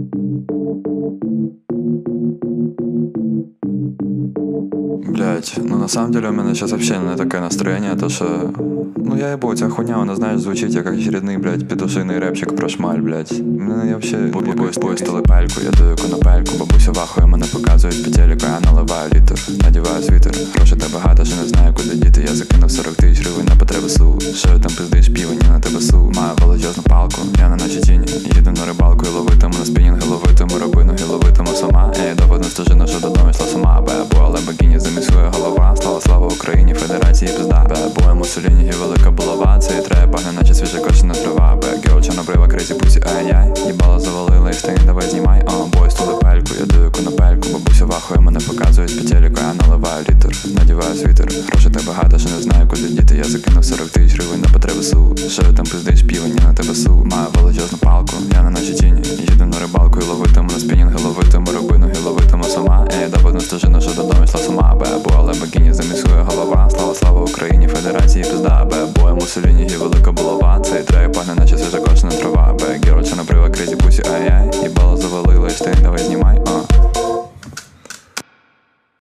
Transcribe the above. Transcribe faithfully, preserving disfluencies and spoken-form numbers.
Блять, ну на самом деле у меня сейчас вообще не такое настроение, то что... Ну я ебу, ця хуйня, вона, знаєш, звучить як очередний, блять, петушиний репчик про шмаль, блять. Мене я вообще поїзд поїздили пельку, я даю конопельку, бабуся вахує, мене показують по телеку, я наливаю літр, надіваю світер. Грошей та багато, що не знаю, куди діти, я закинув сорок тисяч гривень на потреби су. Що я там пиздиш, півені на тебе су. Маю величезну палку, я не наче тіні, їду на рибалку і ловитиму на спінінг, ловитиму рибину і ловитиму сама. Я йду в одну стежину, що додому йшла сама, бебо, але богині замісує голова. Слава, слава Україні, Федерації пизда. Бебо, Муссоліні і велика булава, це і треба пахне, наче свіжа кошена трава. Бегерл, чорнобрива, крейзі пусі, ай-яй. Їбало завалила і штані, давай знімай. О, бой, стули пельку, я даю конопельку, бабуся вахує, мене показують по телеку, я наливаю літр, надіваю світер. Грошей так багато, що не знаю, куди діти, я закинув сорок тисяч гривень на потреби су. Що я там пиздиш, півені на тебе су. Маю величезну палку, я не наче тіні, їду на рибалку і ловитиму на спінінг, ловитиму рибину і ловитиму сама. Я йду в одну стежину, що додому йшла сама. Бебо, але богині замісує голова. Слава, слава Україні, Федерації пизда. Бебо, Муссоліні і